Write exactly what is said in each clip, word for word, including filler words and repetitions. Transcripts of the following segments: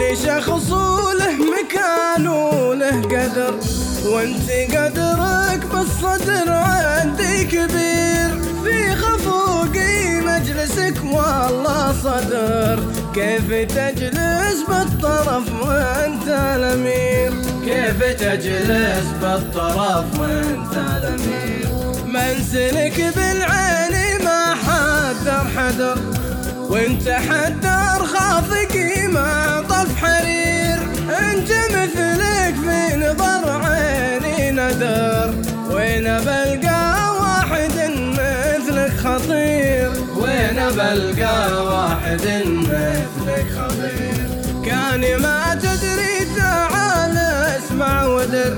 كل شخص له مكان وله قدر، وانت قدرك بالصدر عندي كبير. في خفوقي مجلسك والله صدر، كيف تجلس بالطرف وانت الامير؟ كيف تجلس بالطرف وانت الامير؟ منزلك بالعين ما حذر حذر، وانت حذر خافقي ما طف حرير. انت مثلك في نظر عيني ندر، وين بلقى واحد مثلك خطير؟ وين بلقى واحد مثلك خطير؟ كان ما تدري تعال اسمع ودر،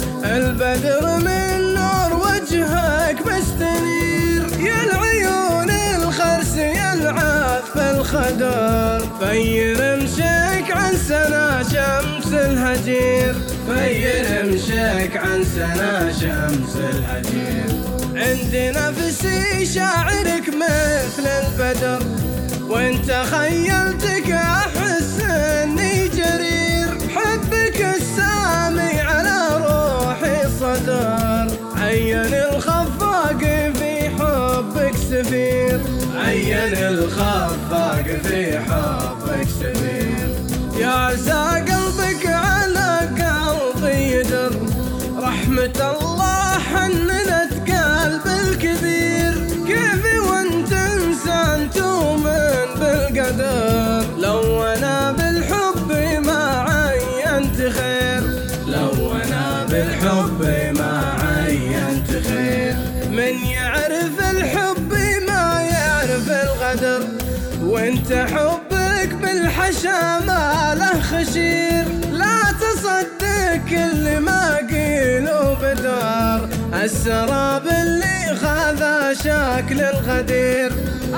البدر من نور وجهك مستنير. يا العيون الخرس يلعب في الخدر، فير مشيك عن سنا شمس الهجير. فير مشيك عن سنا شمس الهجير. عند نفسي شاعرك مثل البدر، وانت خيلتك احس اني جرير. حبك السامي على روحي صدر، عين الخفاق في حبك سفير. عين الخفاق في حبك سفير. يا عسى قلبك على قلبي يدر، رحمة الله حننت قلب الكبير. كيف وانت انسان تؤمن بالقدر، لو انا بالحب ما عينت خير. لو انا بالحب ما عينت خير. من يعرف الحب ما يعرف الغدر، وانت حبك بالحشا ما له خشير. لا تصدق كل ما قيلوا بدار، السراب اللي خذا شكل الغدير.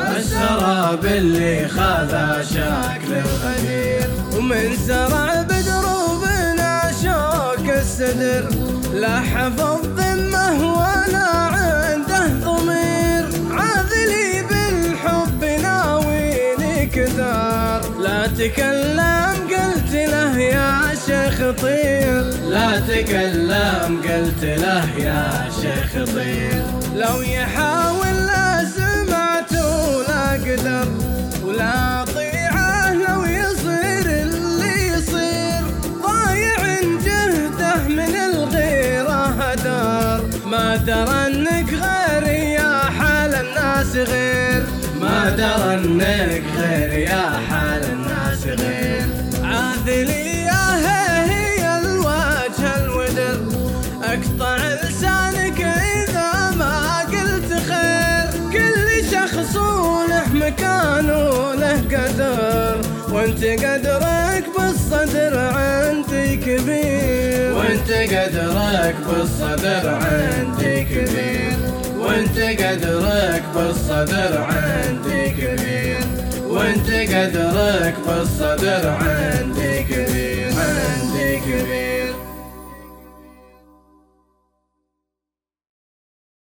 السراب اللي خذا شكل الغدير. ومن زرع بدروبنا شوك السدر، لا حفظ ذمه ولا عنده ضمير. عاذلي بالحب ناويني كدار، لا تكلم قلت له يا شيخ طير. لا تكلم قلت له يا شيخ طير. لو يحاول لا سمعت ولا قدر، ولا طيعه لو يصير اللي يصير. ضايع جهده من الغيرة هدر، ما درى انك غير يا حال الناس غير. ما درى انك غير يا حال الناس غير. عاذلي يا هي الوجه الودر، اقطع لسانك اذا ما قلت خير. كل شخص له مكان وله قدر، وانت قدرك بالصدر عندي كبير. وانت قدرك بالصدر عندي كبير. وانت قدرك بالصدر عندي كبير. وانت قدرك بالصدر عندي كبير.